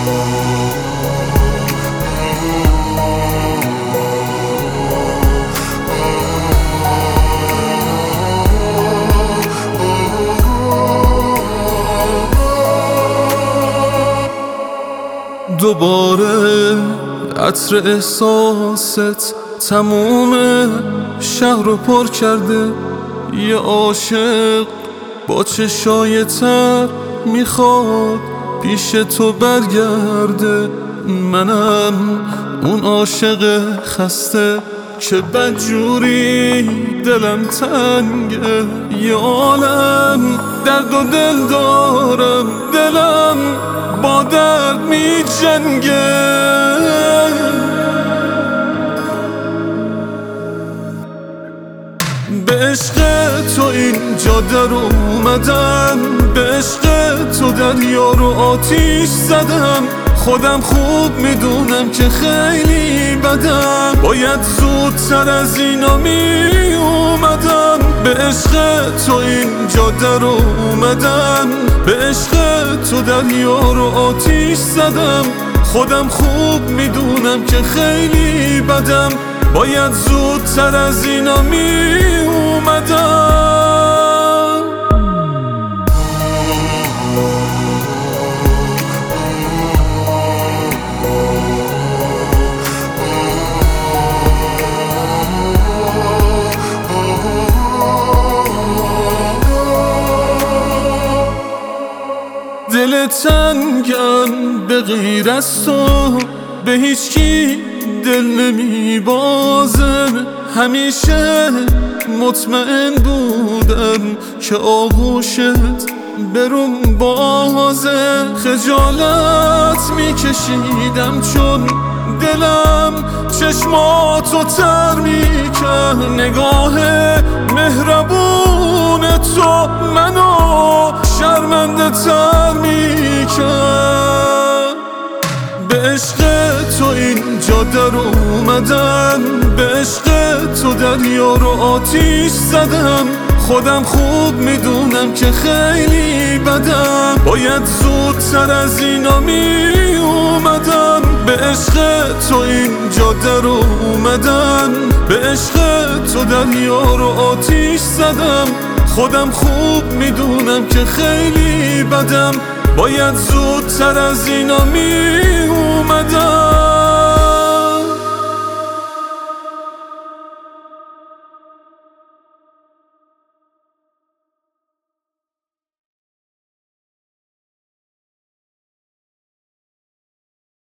دوباره عطر احساست تموم شهر رو پر کرده. یه عاشق با چشای تر میخواد پیش تو برگرده. منم اون عاشق خسته که بدجوری دلم تنگه. یه عالم درد و دل دارم، دلم با درد می جنگه. به عشق تو اینجا در اومدم، به عشق تو دریا رو آتیش زدم. خودم خوب میدونم که خیلی بدم، باید زودتر از اینا می اومدم. به عشق تو اینجا در اومدم، به عشق تو دریا رو آتیش زدم. خودم خوب میدونم که خیلی بدم، باید زودتر از اینا می اومدم. دل تنگم به غیر از تو به هیچ کی دل نمی بازه. همیشه مطمئن بودم که آغوشت بروم بازه. خجالت می کشیدم چون دلم چشماتو تر می کرد. نگاه مهربون تو منو شرمنده تر می کرد. به عشق تو اینجا در اومدم، به عشق تو دریا رو آتیش زدم. خودم خوب میدونم که خیلی بدم، باید زودتر از اینا می اومدم. به عشق تو اینجا در اومدم، به عشق تو دریا رو آتیش زدم. خودم خوب میدونم که خیلی بدم، باید زودتر از اینا می اومدم.